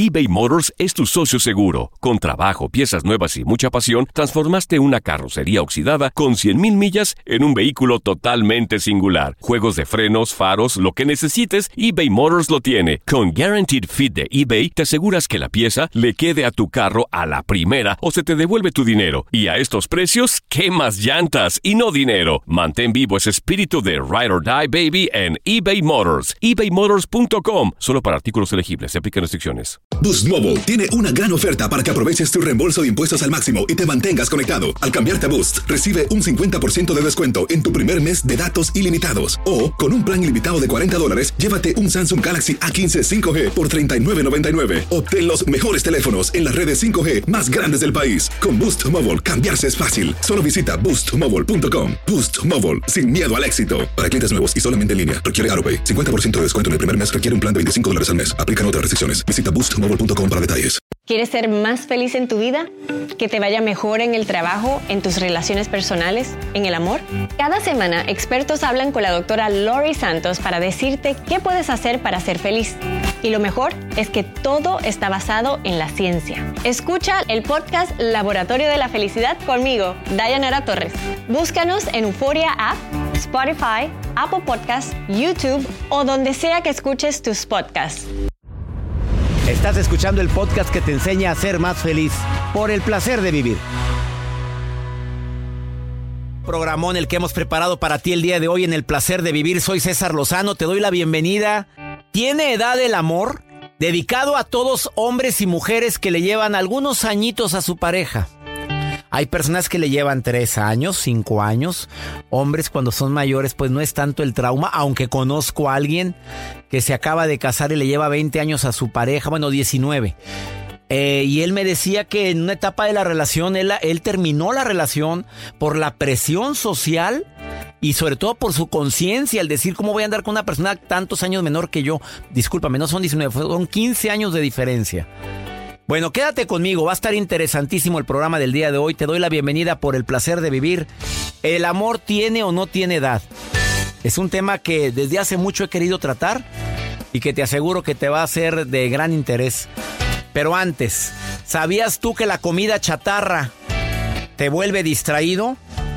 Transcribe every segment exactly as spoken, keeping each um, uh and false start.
eBay Motors es tu socio seguro. Con trabajo, piezas nuevas y mucha pasión, transformaste una carrocería oxidada con cien mil millas en un vehículo totalmente singular. Juegos de frenos, faros, lo que necesites, eBay Motors lo tiene. Con Guaranteed Fit de eBay, te aseguras que la pieza le quede a tu carro a la primera o se te devuelve tu dinero. Y a estos precios, ¿qué más llantas y no dinero? Mantén vivo ese espíritu de Ride or Die, baby, en eBay Motors. ebay motors punto com. Solo para artículos elegibles. Se aplican restricciones. Boost Mobile tiene una gran oferta para que aproveches tu reembolso de impuestos al máximo y te mantengas conectado. Al cambiarte a Boost, recibe un cincuenta por ciento de descuento en tu primer mes de datos ilimitados. O, con un plan ilimitado de cuarenta dólares, llévate un Samsung Galaxy A quince cinco G por treinta y nueve noventa y nueve. Obtén los mejores teléfonos en las redes cinco G más grandes del país. Con Boost Mobile, cambiarse es fácil. Solo visita boost mobile punto com. Boost Mobile, sin miedo al éxito. Para clientes nuevos y solamente en línea, requiere AutoPay. cincuenta por ciento de descuento en el primer mes requiere un plan de veinticinco dólares al mes. Aplican otras restricciones. Visita boost mobile punto com para detalles. ¿Quieres ser más feliz en tu vida? ¿Que te vaya mejor en el trabajo, en tus relaciones personales, en el amor? Cada semana, expertos hablan con la doctora Lori Santos para decirte qué puedes hacer para ser feliz. Y lo mejor es que todo está basado en la ciencia. Escucha el podcast Laboratorio de la Felicidad conmigo, Dayanara Torres. Búscanos en Euforia App, Spotify, Apple Podcasts, YouTube o donde sea que escuches tus podcasts. Estás escuchando el podcast que te enseña a ser más feliz por el placer de vivir. Programón el que hemos preparado para ti el día de hoy en el placer de vivir. Soy César Lozano, te doy la bienvenida. ¿Tiene edad el amor? Dedicado a todos hombres y mujeres que le llevan algunos añitos a su pareja. Hay personas que le llevan tres años, cinco años. Hombres cuando son mayores pues no es tanto el trauma, aunque conozco a alguien que se acaba de casar y le lleva veinte años a su pareja, bueno, diecinueve. Eh, y él me decía que en una etapa de la relación, él, él terminó la relación por la presión social y sobre todo por su conciencia, al decir cómo voy a andar con una persona tantos años menor que yo. Discúlpame, no son diecinueve, son quince años de diferencia. Bueno, quédate conmigo, va a estar interesantísimo el programa del día de hoy. Te doy la bienvenida por el placer de vivir. ¿El amor tiene o no tiene edad? Es un tema que desde hace mucho he querido tratar y que te aseguro que te va a ser de gran interés. Pero antes, ¿sabías tú que la comida chatarra te vuelve distraído?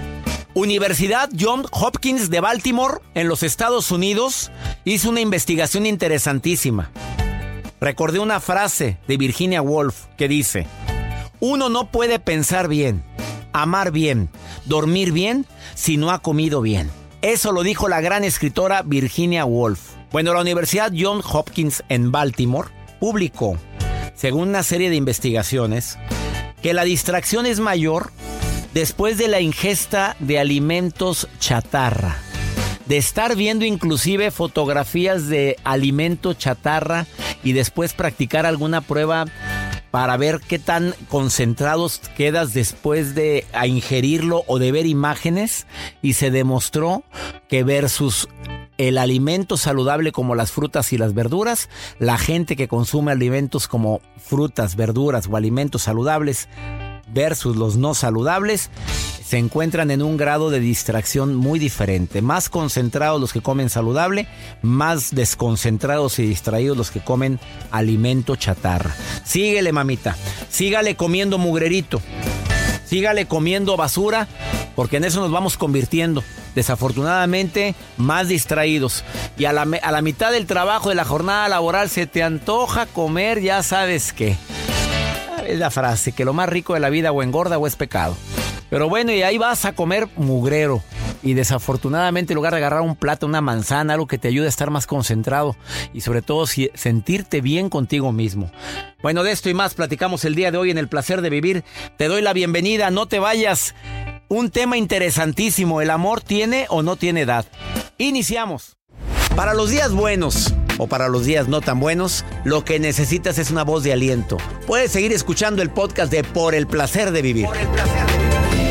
Universidad Johns Hopkins de Baltimore, en los Estados Unidos, hizo una investigación interesantísima. Recordé una frase de Virginia Woolf que dice: uno no puede pensar bien, amar bien, dormir bien si no ha comido bien. Eso lo dijo la gran escritora Virginia Woolf. Bueno, la Universidad Johns Hopkins en Baltimore publicó, según una serie de investigaciones, que la distracción es mayor después de la ingesta de alimentos chatarra. De estar viendo inclusive fotografías de alimento chatarra y después practicar alguna prueba para ver qué tan concentrados quedas después de a ingerirlo o de ver imágenes, y se demostró que versus el alimento saludable como las frutas y las verduras, la gente que consume alimentos como frutas, verduras o alimentos saludables versus los no saludables se encuentran en un grado de distracción muy diferente. Más concentrados los que comen saludable, más desconcentrados y distraídos los que comen alimento chatarra. Síguele, mamita, sígale comiendo mugrerito, sígale comiendo basura, porque en eso nos vamos convirtiendo. Desafortunadamente, más distraídos. Y a la, a la mitad del trabajo, de la jornada laboral, se te antoja comer, ya sabes qué. Es la frase, que lo más rico de la vida o engorda o es pecado. Pero bueno, y ahí vas a comer mugrero. Y desafortunadamente, en lugar de agarrar un plato, una manzana, algo que te ayude a estar más concentrado y sobre todo si, sentirte bien contigo mismo. Bueno, de esto y más platicamos el día de hoy en el placer de vivir. Te doy la bienvenida, no te vayas. Un tema interesantísimo, ¿el amor tiene o no tiene edad? Iniciamos. Para los días buenos o para los días no tan buenos, lo que necesitas es una voz de aliento. Puedes seguir escuchando el podcast de Por el placer de vivir. Por el placer de vivir.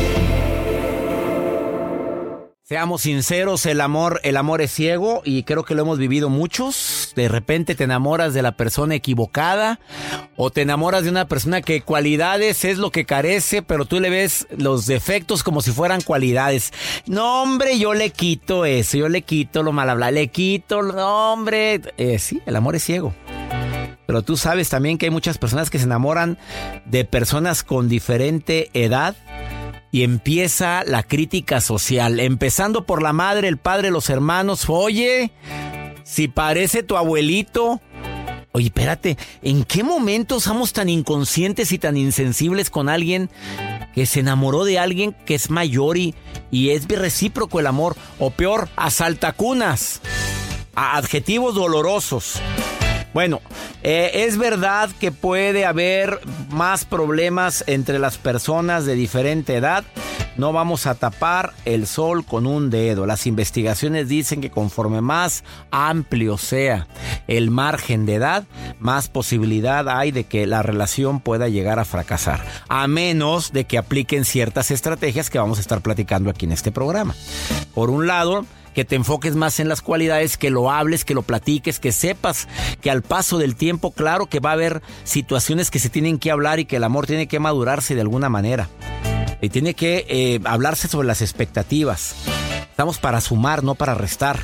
Seamos sinceros, el amor, el amor es ciego y creo que lo hemos vivido muchos. De repente te enamoras de la persona equivocada o te enamoras de una persona que cualidades es lo que carece, pero tú le ves los defectos como si fueran cualidades. No, hombre, yo le quito eso, yo le quito lo mal hablado, le quito, no, hombre. Eh, sí, el amor es ciego. Pero tú sabes también que hay muchas personas que se enamoran de personas con diferente edad y empieza la crítica social, empezando por la madre, el padre, los hermanos. Oye, si parece tu abuelito. Oye, espérate, ¿en qué momento somos tan inconscientes y tan insensibles con alguien que se enamoró de alguien que es mayor y, y es recíproco el amor? O peor, a saltacunas, a adjetivos dolorosos. Bueno, eh, es verdad que puede haber más problemas entre las personas de diferente edad. No vamos a tapar el sol con un dedo. Las investigaciones dicen que conforme más amplio sea el margen de edad, más posibilidad hay de que la relación pueda llegar a fracasar. A menos de que apliquen ciertas estrategias que vamos a estar platicando aquí en este programa. Por un lado, que te enfoques más en las cualidades, que lo hables, que lo platiques, que sepas que al paso del tiempo, claro que va a haber situaciones que se tienen que hablar y que el amor tiene que madurarse de alguna manera. Y tiene que eh, hablarse sobre las expectativas. Estamos para sumar, no para restar.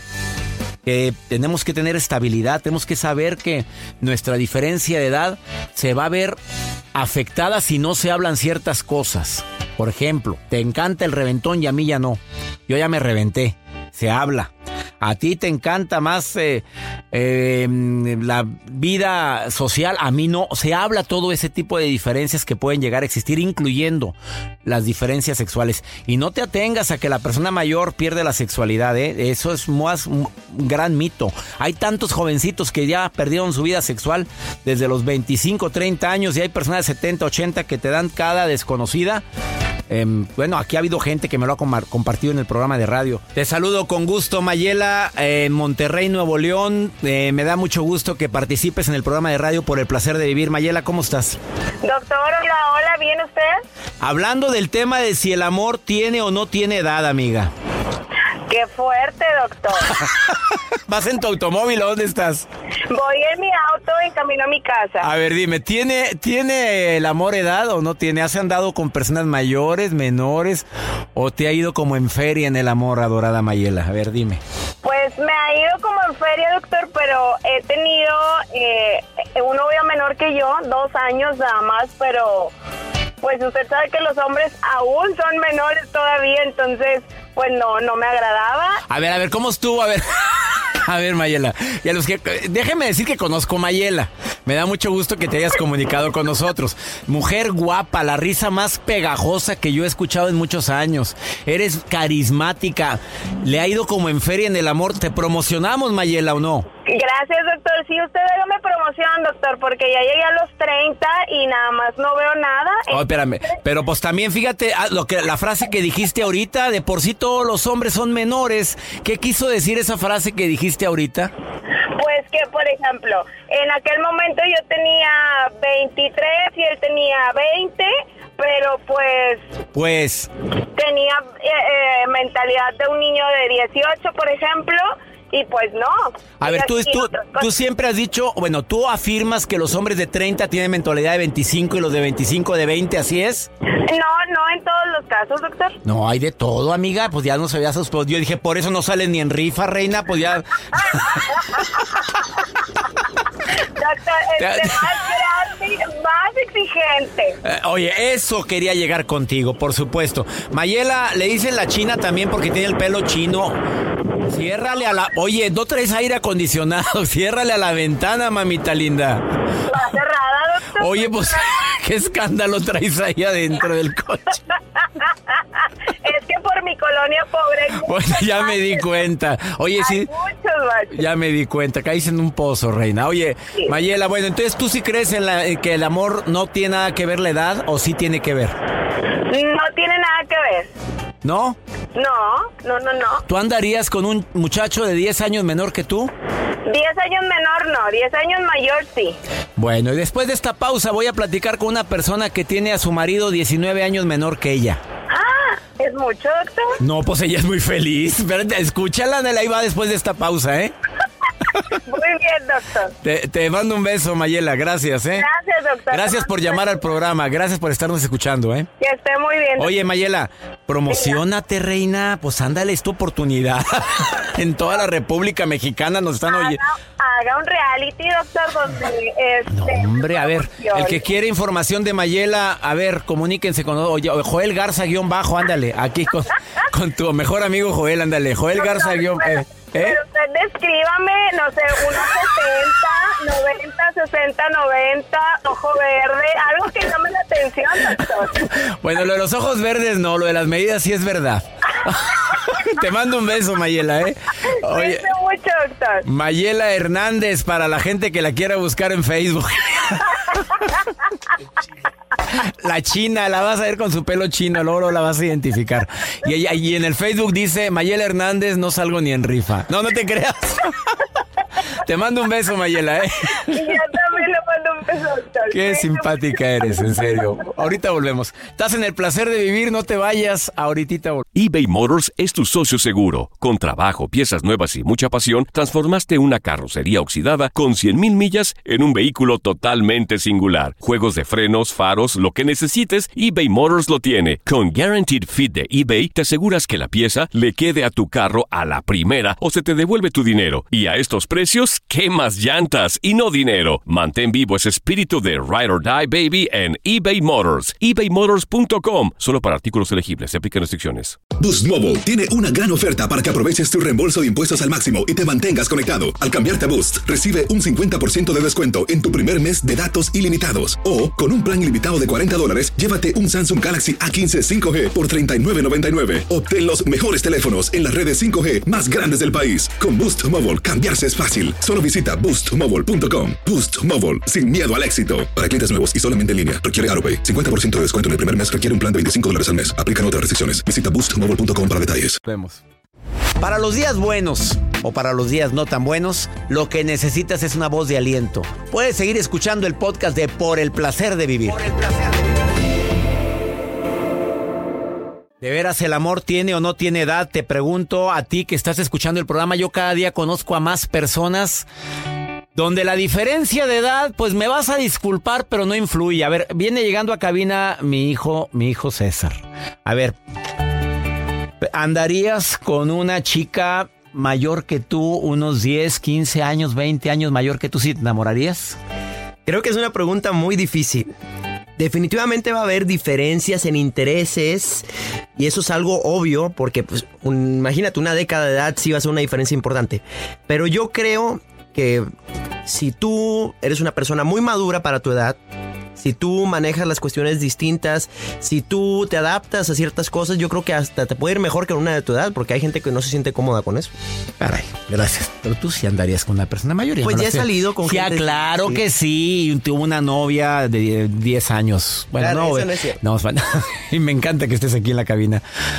Eh, tenemos que tener estabilidad, tenemos que saber que nuestra diferencia de edad se va a ver afectada si no se hablan ciertas cosas. Por ejemplo, te encanta el reventón y a mí ya no. Yo ya me reventé. Se habla. A ti te encanta más eh, eh, la vida social, a mí no. Se habla todo ese tipo de diferencias que pueden llegar a existir, incluyendo las diferencias sexuales. Y no te atengas a que la persona mayor pierde la sexualidad, ¿eh? Eso es más un gran mito. Hay tantos jovencitos que ya perdieron su vida sexual desde los veinticinco, treinta años, y hay personas de setenta, ochenta que te dan cada desconocida. Eh, bueno, aquí ha habido gente que me lo ha compartido en el programa de radio. Te saludo con gusto, Mayela, eh, en Monterrey, Nuevo León. Eh, me da mucho gusto que participes en el programa de radio Por el Placer de Vivir. Mayela, ¿cómo estás? Doctor, hola, hola, ¿bien usted? Hablando del tema de si el amor tiene o no tiene edad, amiga. ¡Qué fuerte, doctor! ¿Vas en tu automóvil o dónde estás? Voy en mi auto en camino a mi casa. A ver, dime, ¿tiene, ¿tiene el amor edad o no tiene? ¿Has andado con personas mayores, menores? ¿O te ha ido como en feria en el amor, adorada Mayela? A ver, dime. Pues me ha ido como en feria, doctor, pero he tenido eh, un novio menor que yo, dos años nada más, pero pues usted sabe que los hombres aún son menores todavía, entonces pues no, no me agradaba. A ver, a ver, ¿cómo estuvo? A ver, a ver, Mayela. Y a los que, déjeme decir que conozco a Mayela. Me da mucho gusto que te hayas comunicado con nosotros. Mujer guapa, la risa más pegajosa que yo he escuchado en muchos años. Eres carismática. Le ha ido como en feria en el amor. ¿Te promocionamos, Mayela, o no? Gracias, doctor. Sí, usted hágame promoción, doctor, porque ya llegué a los treinta y nada más no veo nada. Oh, espérame. Pero pues también fíjate lo que la frase que dijiste ahorita, de por sí todos los hombres son menores. ¿Qué quiso decir esa frase que dijiste ahorita? Pues que, por ejemplo, en aquel momento yo tenía veintitrés y él tenía veinte, pero pues... Pues... Tenía eh, eh, mentalidad de un niño de dieciocho, por ejemplo... Y pues no. A ver, tú, tú, tú siempre has dicho, bueno, tú afirmas que los hombres de treinta tienen mentalidad de veinticinco y los de veinticinco de veinte, ¿así es? No, no en todos los casos, doctor. No, hay de todo, amiga, pues ya no sabías, pues yo dije, por eso no salen ni en rifa, reina, pues ya... Doctor, este más grande, más exigente. Eh, oye, eso quería llegar contigo, por supuesto. Mayela, le dicen la china también porque tiene el pelo chino. Ciérrale a la... Oye, no traes aire acondicionado. Ciérrale a la ventana, mamita linda. ¿Va cerrada, doctor? Oye, pues, ¿qué escándalo traes ahí adentro del coche? Es que por mi colonia pobre... Bueno, ya me di cuenta. Oye, hay sí... muchos baches. Ya me di cuenta. Caíste en un pozo, reina. Oye, sí. Mayela, bueno, entonces, ¿tú sí crees en, la, en que el amor no tiene nada que ver la edad o sí tiene que ver? No tiene nada que ver. ¿No? No, no, no, no. ¿Tú andarías con un muchacho de diez años menor que tú? diez años menor no, diez años mayor sí. Bueno, y después de esta pausa voy a platicar con una persona que tiene a su marido diecinueve años menor que ella. Ah, ¿es mucho, doctor? No, pues ella es muy feliz. Espérate, escúchala, ahí va después de esta pausa, ¿eh? Muy bien, doctor. Te, te mando un beso, Mayela, gracias, ¿eh? Gracias, doctor. Gracias por llamar al programa, gracias por estarnos escuchando, ¿eh? Que esté muy bien. Doctor. Oye, Mayela, promocionate, reina, pues ándale, es tu oportunidad. En toda la República Mexicana nos están oyendo. Ah, haga un reality, doctor, donde... Este, no, hombre, a ver, el que quiere información de Mayela, a ver, comuníquense con oye, Joel Garza guión bajo, ándale, aquí con, con tu mejor amigo Joel, ándale, Joel no, Garza guión... Pero, eh, pero ¿eh? usted descríbame, no sé, unos sesenta, noventa, sesenta, noventa, ojo verde, algo que llame la atención, doctor. Bueno, lo de los ojos verdes no, lo de las medidas sí es verdad. Te mando un beso, Mayela, ¿eh? Oye, mucho, doctor. Mayela Hernández, para la gente que la quiera buscar en Facebook. La china, la vas a ver con su pelo chino, luego la vas a identificar. Y, y en el Facebook dice, Mayela Hernández, no salgo ni en rifa. No, no te creas. Te mando un beso, Mayela, ¿eh? Y yo también le mando un beso, doctor. Qué simpática eres, en serio. Ahorita volvemos. Estás en el placer de vivir, no te vayas. Ahorita volvemos. eBay Motors es tu socio seguro. Con trabajo, piezas nuevas y mucha pasión, transformaste una carrocería oxidada con cien mil millas en un vehículo totalmente singular. Juegos de frenos, faros, lo que necesites, eBay Motors lo tiene. Con Guaranteed Fit de eBay, te aseguras que la pieza le quede a tu carro a la primera o se te devuelve tu dinero. Y a estos precios, ¿qué más llantas y no dinero? Mantén vivo ese espíritu de Ride or Die, baby, en eBay Motors. ebay motors punto com. Solo para artículos elegibles. Se aplican restricciones. Boost Mobile tiene una gran oferta para que aproveches tu reembolso de impuestos al máximo y te mantengas conectado. Al cambiarte a Boost, recibe un cincuenta por ciento de descuento en tu primer mes de datos ilimitados. O, con un plan ilimitado de cuarenta dólares, llévate un Samsung Galaxy A quince cinco G por treinta y nueve noventa y nueve. Obtén los mejores teléfonos en las redes cinco G más grandes del país. Con Boost Mobile, cambiarse es fácil. Solo visita boost mobile punto com. Boost Mobile, sin miedo al éxito. Para clientes nuevos y solamente en línea, requiere AutoPay. cincuenta por ciento de descuento en el primer mes, requiere un plan de veinticinco dólares al mes. Aplican otras restricciones. Visita boost mobile punto com para detalles. Vemos. Para los días buenos o para los días no tan buenos, lo que necesitas es una voz de aliento. Puedes seguir escuchando el podcast de Por el Placer de Vivir. Por el placer de vivir. ¿De veras el amor tiene o no tiene edad? Te pregunto a ti que estás escuchando el programa. Yo cada día conozco a más personas donde la diferencia de edad, pues me vas a disculpar, pero no influye. A ver, viene llegando a cabina mi hijo, mi hijo César. A ver, ¿andarías con una chica mayor que tú, unos diez, quince años, veinte años mayor que tú, si te enamorarías? Creo que es una pregunta muy difícil. Definitivamente va a haber diferencias en intereses y eso es algo obvio porque pues, un, imagínate una década de edad sí va a ser una diferencia importante. Pero yo creo que si tú eres una persona muy madura para tu edad, si tú manejas las cuestiones distintas, si tú te adaptas a ciertas cosas, yo creo que hasta te puede ir mejor que una de tu edad, porque hay gente que no se siente cómoda con eso. Caray, gracias. Pero tú sí andarías con una persona mayor. Pues no ya he sé. salido con sí, gente... claro sí. que sí. Tuvo una novia de diez años. Bueno, claro, no, eso no es cierto. No, y me encanta que estés aquí en la cabina.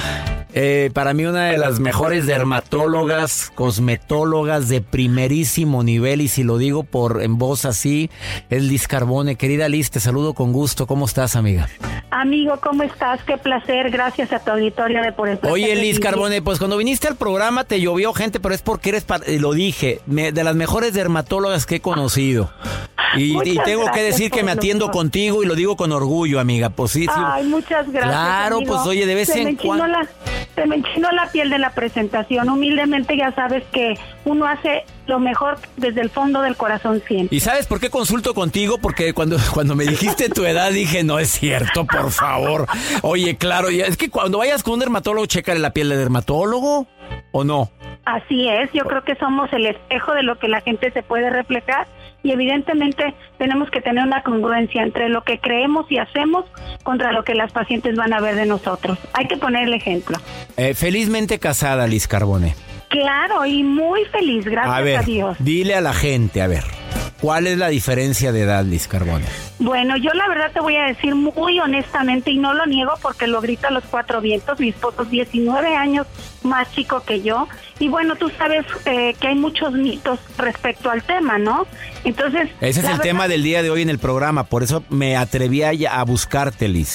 Eh, para mí una de las mejores dermatólogas, cosmetólogas de primerísimo nivel, y si lo digo por en voz así, es Liz Carbone. Querida Liz, te saludo con gusto. ¿Cómo estás, amiga? Amigo, ¿cómo estás? Qué placer, gracias a tu auditorio de Por el Placer. Oye, Liz de Carbone, pues cuando viniste al programa te llovió gente, pero es porque eres, par- lo dije, me, de las mejores dermatólogas que he conocido. Y, y tengo que decir que me atiendo contigo y lo digo con orgullo, amiga. Pues sí, sí. Ay, muchas gracias. Claro, amigo. pues oye, de vez Se en me enchinó cuando. la- Se me enchinó la piel de la presentación. Humildemente ya sabes que uno hace lo mejor desde el fondo del corazón siempre. ¿Y sabes por qué consulto contigo? Porque cuando, cuando me dijiste tu edad dije, no es cierto, por favor. Oye, claro, y es que cuando vayas con un dermatólogo, chécale la piel de dermatólogo, ¿o no? Así es, yo creo que somos el espejo de lo que la gente se puede reflejar y evidentemente tenemos que tener una congruencia entre lo que creemos y hacemos contra lo que las pacientes van a ver de nosotros. Hay que poner el ejemplo. Eh, felizmente casada, Liz Carbone. Claro, y muy feliz, gracias A ver, a Dios. dile a la gente, a ver, ¿cuál es la diferencia de edad, Liz Carbone? Bueno, yo la verdad te voy a decir muy honestamente y no lo niego porque lo grito a los cuatro vientos. Mi esposo es diecinueve años más chico que yo y bueno, tú sabes eh, que hay muchos mitos respecto al tema, ¿no? Entonces... Ese es el verdad, tema del día de hoy en el programa, por eso me atreví a, a buscarte, Liz.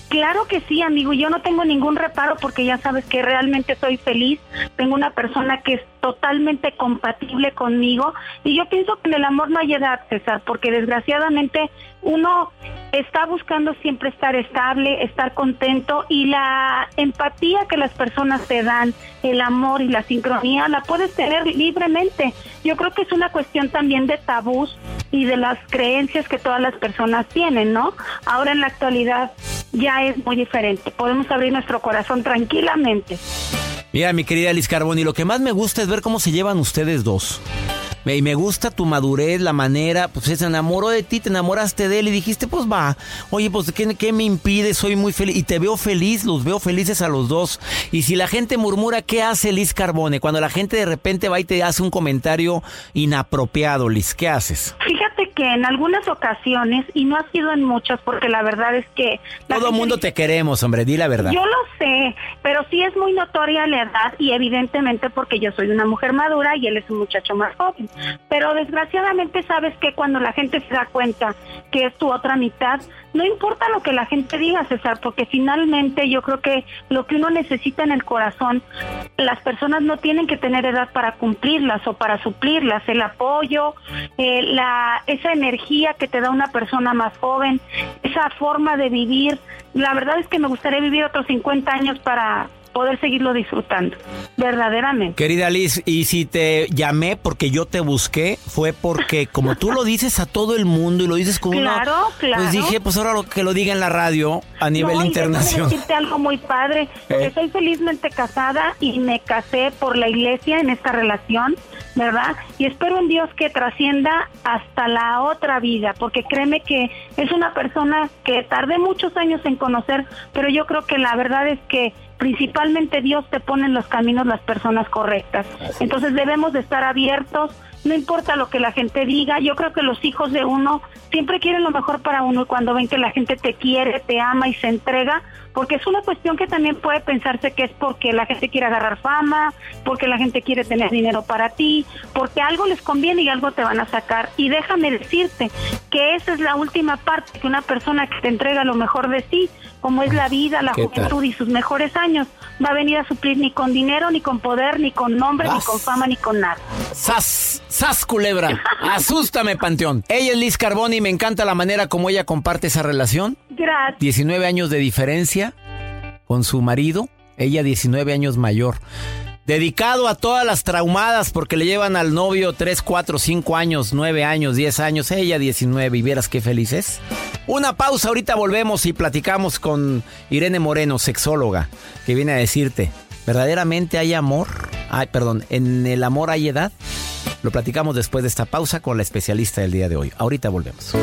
Claro que sí, amigo, yo no tengo ningún reparo porque ya sabes que realmente soy feliz, tengo una persona que es totalmente compatible conmigo y yo pienso que en el amor no hay edad, César, porque desgraciadamente uno está buscando siempre estar estable, estar contento y la empatía que las personas te dan, el amor y la sincronía la puedes tener libremente. Yo creo que es una cuestión también de tabús y de las creencias que todas las personas tienen, ¿no? Ahora en la actualidad ya es muy diferente, podemos abrir nuestro corazón tranquilamente. Mira, mi querida Liz Carboni, lo que más me gusta es ver cómo se llevan ustedes dos. Y me gusta tu madurez, la manera, pues se enamoró de ti, te enamoraste de él y dijiste, pues va, oye, pues ¿qué, qué me impide? Soy muy feliz y te veo feliz, los veo felices a los dos. Y si la gente murmura, ¿qué hace Liz Carboni? Cuando la gente de repente va y te hace un comentario inapropiado, Liz, ¿qué haces? Fíjate que en algunas ocasiones, y no ha sido en muchas, porque la verdad es que... Todo el mundo dice, te queremos, hombre, di la verdad. Yo lo sé, pero sí es muy notoria la edad y evidentemente porque yo soy una mujer madura y él es un muchacho más joven. Pero desgraciadamente sabes que cuando la gente se da cuenta que es tu otra mitad, no importa lo que la gente diga, César, porque finalmente yo creo que lo que uno necesita en el corazón, las personas no tienen que tener edad para cumplirlas o para suplirlas, el apoyo, eh, la esa energía que te da una persona más joven, esa forma de vivir. La verdad es que me gustaría vivir otros cincuenta años para poder seguirlo disfrutando, verdaderamente. Querida Liz, y si te llamé porque yo te busqué, fue porque como tú lo dices a todo el mundo y lo dices con claro, una... Claro, pues dije, pues ahora lo que lo diga en la radio a nivel no, internacional. Quiero decirte algo muy padre, porque eh. soy felizmente casada y me casé por la iglesia en esta relación, ¿verdad? Y espero en Dios que trascienda hasta la otra vida, porque créeme que es una persona que tardé muchos años en conocer, pero yo creo que la verdad es que principalmente Dios te pone en los caminos las personas correctas. Entonces debemos de estar abiertos, no importa lo que la gente diga. Yo creo que los hijos de uno siempre quieren lo mejor para uno y cuando ven que la gente te quiere, te ama y se entrega, porque es una cuestión que también puede pensarse que es porque la gente quiere agarrar fama, porque la gente quiere tener dinero para ti, porque algo les conviene y algo te van a sacar. Y déjame decirte que esa es la última parte, que una persona que te entrega lo mejor de sí, como es la vida, la juventud y sus mejores años, va a venir a suplir ni con dinero, ni con poder, ni con nombre, ¡Sas! Ni con fama, ni con nada. ¡Sas! ¡Sas, culebra! ¡Asústame, Panteón! Ella es Liz Carboni y me encanta la manera como ella comparte esa relación. Gracias. diecinueve años de diferencia con su marido, ella diecinueve años mayor. Dedicado a todas las traumadas porque le llevan al novio tres, cuatro, cinco años, nueve años, diez años, ella diecinueve y vieras qué feliz es. Una pausa, ahorita volvemos y platicamos con Irene Moreno, sexóloga, que viene a decirte, ¿verdaderamente hay amor? Ay, perdón, ¿en el amor hay edad? Lo platicamos después de esta pausa con la especialista del día de hoy. Ahorita volvemos.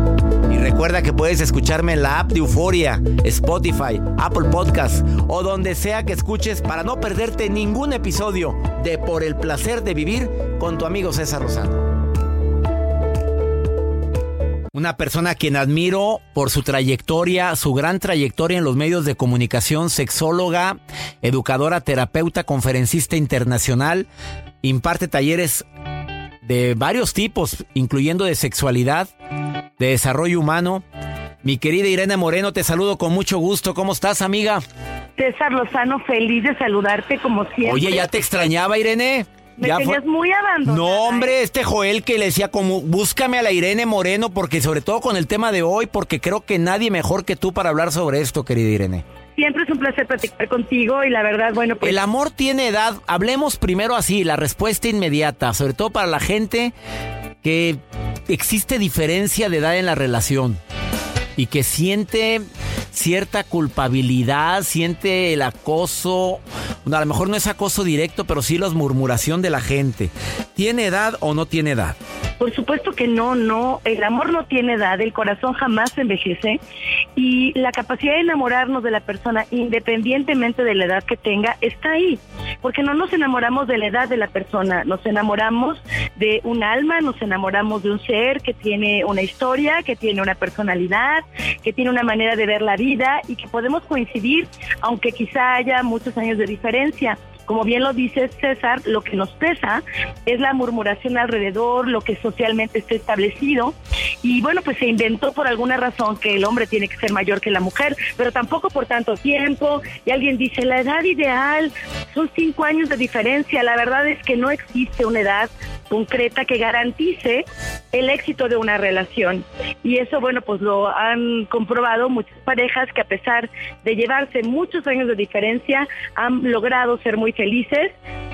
Y recuerda que puedes escucharme en la app de Euforia, Spotify, Apple Podcast o donde sea que escuches para no perderte ningún episodio de Por el Placer de Vivir con tu amigo César Lozano. Una persona a quien admiro por su trayectoria, su gran trayectoria en los medios de comunicación, sexóloga, educadora, terapeuta, conferencista internacional, imparte talleres de varios tipos, incluyendo de sexualidad, de desarrollo humano. Mi querida Irene Moreno, te saludo con mucho gusto. ¿Cómo estás, amiga? César Lozano, feliz de saludarte como siempre. Oye, ¿ya te extrañaba, Irene? Me ya tenías fue... muy abandonada. No, hombre, este Joel que le decía como, búscame a la Irene Moreno, porque sobre todo con el tema de hoy, porque creo que nadie mejor que tú para hablar sobre esto, querida Irene. Siempre es un placer platicar contigo y la verdad, bueno, pues... El amor tiene edad. Hablemos primero así, la respuesta inmediata, sobre todo para la gente que existe diferencia de edad en la relación y que siente cierta culpabilidad, siente el acoso. A lo mejor no es acoso directo, pero sí la murmuración de la gente. ¿Tiene edad o no tiene edad? Por supuesto que no, no. El amor no tiene edad, el corazón jamás envejece y la capacidad de enamorarnos de la persona, independientemente de la edad que tenga, está ahí. Porque no nos enamoramos de la edad de la persona, nos enamoramos de un alma, nos enamoramos de un ser que tiene una historia, que tiene una personalidad, que tiene una manera de ver la vida y que podemos coincidir, aunque quizá haya muchos años de diferencia. como bien lo dice César, lo que nos pesa es la murmuración alrededor, lo que socialmente está establecido, y bueno, pues se inventó por alguna razón que el hombre tiene que ser mayor que la mujer, pero tampoco por tanto tiempo, y alguien dice, la edad ideal son cinco años de diferencia. La verdad es que no existe una edad concreta que garantice el éxito de una relación, y eso, bueno, pues lo han comprobado muchas parejas que a pesar de llevarse muchos años de diferencia han logrado ser muy felices,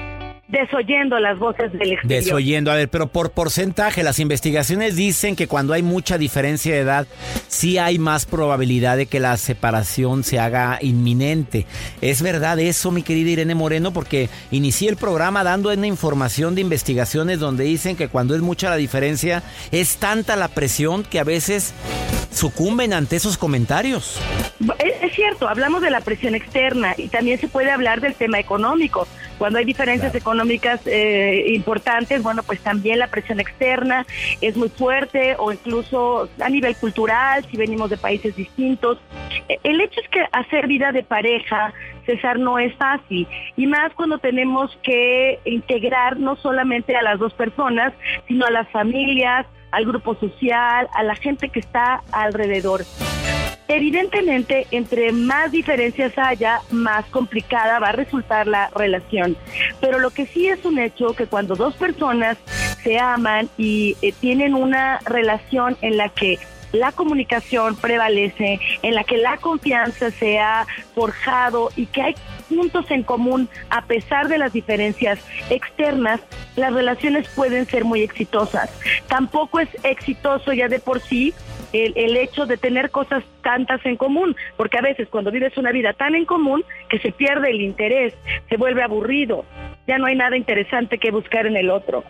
desoyendo las voces del exterior. Desoyendo, a ver, pero por porcentaje, las investigaciones dicen que cuando hay mucha diferencia de edad, sí hay más probabilidad de que la separación se haga inminente. ¿Es verdad eso, mi querida Irene Moreno? Porque inicié el programa dando una información de investigaciones donde dicen que cuando es mucha la diferencia, es tanta la presión que a veces sucumben ante esos comentarios. Es, es cierto, hablamos de la presión externa y también se puede hablar del tema económico. Cuando hay diferencias claro. económicas eh, importantes, bueno, pues también la presión externa es muy fuerte, o incluso a nivel cultural, si venimos de países distintos. El hecho es que hacer vida de pareja, César, no es fácil, y más cuando tenemos que integrar no solamente a las dos personas, sino a las familias, al grupo social, a la gente que está alrededor. Evidentemente, entre más diferencias haya, más complicada va a resultar la relación. Pero lo que sí es un hecho, que cuando dos personas se aman y eh, tienen una relación en la que la comunicación prevalece, en la que la confianza se ha forjado y que hay puntos en común a pesar de las diferencias externas, las relaciones pueden ser muy exitosas. Tampoco es exitoso ya de por sí el, el hecho de tener cosas tantas en común, porque a veces cuando vives una vida tan en común que se pierde el interés, se vuelve aburrido, ya no hay nada interesante que buscar en el otro.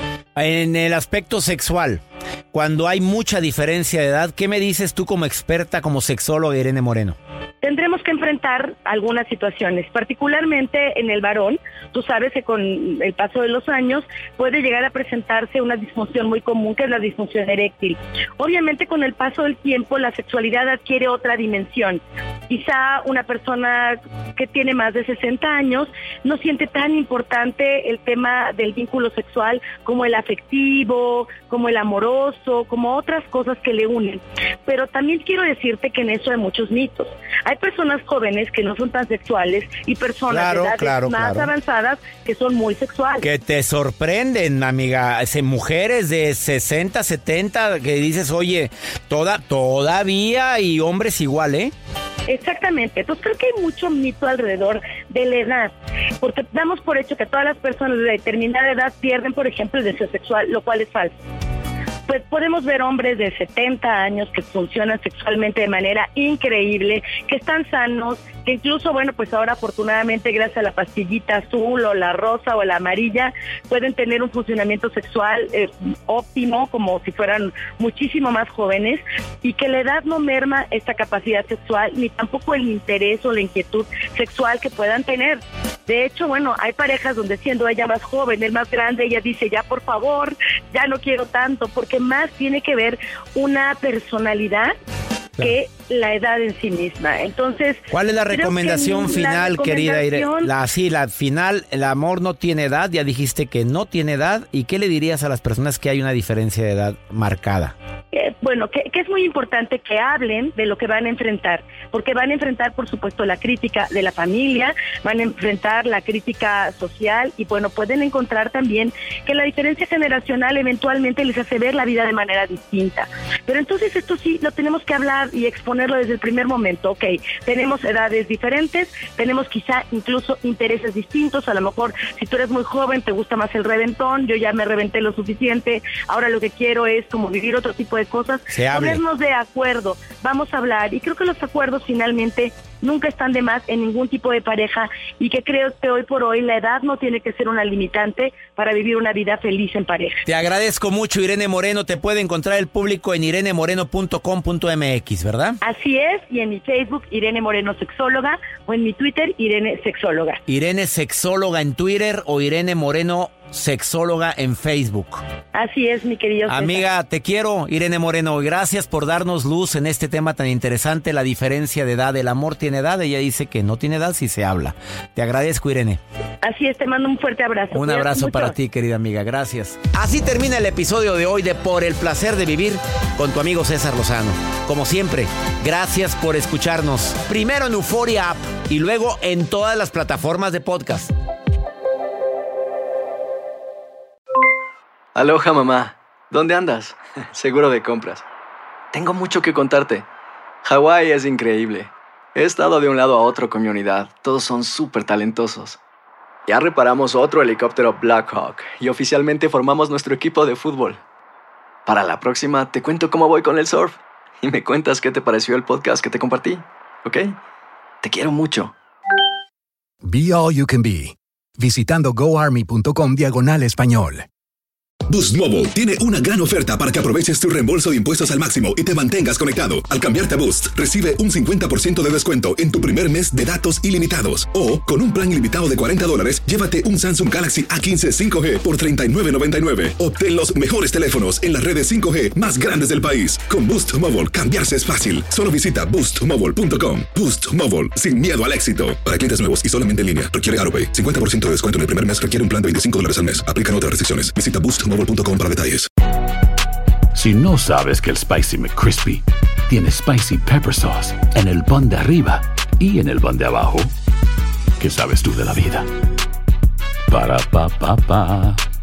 En el aspecto sexual, cuando hay mucha diferencia de edad, ¿qué me dices tú como experta, como sexóloga, Irene Moreno? Tendremos que enfrentar algunas situaciones, particularmente en el varón. Tú sabes que con el paso de los años puede llegar a presentarse una disfunción muy común, que es la disfunción eréctil. Obviamente, con el paso del tiempo, la sexualidad adquiere otra dimensión. Quizá una persona que tiene más de sesenta años no siente tan importante el tema del vínculo sexual como el afectivo, como el amoroso, como otras cosas que le unen. Pero también quiero decirte que en eso hay muchos mitos. Hay personas jóvenes que no son tan sexuales y personas claro, de edades claro, más claro. avanzadas que son muy sexuales. Que te sorprenden, amiga. Mujeres de sesenta, setenta que dices, oye, toda, todavía, y hombres igual, ¿eh? Exactamente, entonces creo que hay mucho mito alrededor de la edad, porque damos por hecho que todas las personas de determinada edad pierden, por ejemplo, el deseo sexual, lo cual es falso. Pues podemos ver hombres de setenta años que funcionan sexualmente de manera increíble, que están sanos, que incluso, bueno, pues ahora afortunadamente gracias a la pastillita azul o la rosa o la amarilla, pueden tener un funcionamiento sexual eh, óptimo, como si fueran muchísimo más jóvenes, y que la edad no merma esta capacidad sexual, ni tampoco el interés o la inquietud sexual que puedan tener. De hecho, bueno, hay parejas donde siendo ella más joven, el más grande, ella dice, ya por favor, ya no quiero tanto, porque más tiene que ver una personalidad que la edad en sí misma. Entonces, ¿cuál es la recomendación final, la recomendación, querida Irene? La, sí, la final, el amor no tiene edad, ya dijiste que no tiene edad, ¿y qué le dirías a las personas que hay una diferencia de edad marcada? Eh, bueno, que, que es muy importante que hablen de lo que van a enfrentar, porque van a enfrentar, por supuesto, la crítica de la familia, van a enfrentar la crítica social, y bueno, pueden encontrar también que la diferencia generacional eventualmente les hace ver la vida de manera distinta. Pero entonces esto sí lo tenemos que hablar y exponerlo desde el primer momento. Ok, tenemos edades diferentes, tenemos quizá incluso intereses distintos. A lo mejor si tú eres muy joven te gusta más el reventón, yo ya me reventé lo suficiente, ahora lo que quiero es como vivir otro tipo de cosas. Ponernos de acuerdo, vamos a hablar, y creo que los acuerdos finalmente nunca están de más en ningún tipo de pareja, y que creo que hoy por hoy la edad no tiene que ser una limitante para vivir una vida feliz en pareja. Te agradezco mucho, Irene Moreno. Te puede encontrar el público en irene moreno punto com punto m x, ¿verdad? Así es, y en mi Facebook, Irene Moreno Sexóloga, o en mi Twitter, Irene Sexóloga. Irene Sexóloga en Twitter o Irene Moreno sexóloga en Facebook. Así es, mi querido César. Amiga, te quiero, Irene Moreno. Gracias por darnos luz en este tema tan interesante, la diferencia de edad. El amor tiene edad. Ella dice que no tiene edad si se habla. Te agradezco, Irene. Así es, te mando un fuerte abrazo. Un Cuídate abrazo mucho. para ti, querida amiga. Gracias. Así termina el episodio de hoy de Por el Placer de Vivir con tu amigo César Lozano. Como siempre, gracias por escucharnos. Primero en Euforia App y luego en todas las plataformas de podcast. Aloha, mamá. ¿Dónde andas? Seguro de compras. Tengo mucho que contarte. Hawái es increíble. He estado de un lado a otro con mi unidad. Todos son súper talentosos. Ya reparamos otro helicóptero Blackhawk y oficialmente formamos nuestro equipo de fútbol. Para la próxima te cuento cómo voy con el surf y me cuentas qué te pareció el podcast que te compartí, ¿ok? Te quiero mucho. Be All You Can Be, visitando goarmy.com diagonal español. Boost Mobile tiene una gran oferta para que aproveches tu reembolso de impuestos al máximo y te mantengas conectado. Al cambiarte a Boost, recibe un cincuenta por ciento de descuento en tu primer mes de datos ilimitados. O, con un plan ilimitado de cuarenta dólares, llévate un Samsung Galaxy A quince cinco G por treinta y nueve noventa y nueve. Obtén los mejores teléfonos en las redes cinco G más grandes del país. Con Boost Mobile, cambiarse es fácil. Solo visita boost mobile punto com. Boost Mobile, sin miedo al éxito. Para clientes nuevos y solamente en línea, requiere AroPay. cincuenta por ciento de descuento en el primer mes requiere un plan de veinticinco dólares al mes. Aplican otras restricciones. Visita boost mobile punto com para detalles. Si no sabes que el Spicy McCrispy tiene Spicy Pepper Sauce en el pan de arriba y en el pan de abajo, ¿qué sabes tú de la vida? Para, pa, pa, pa.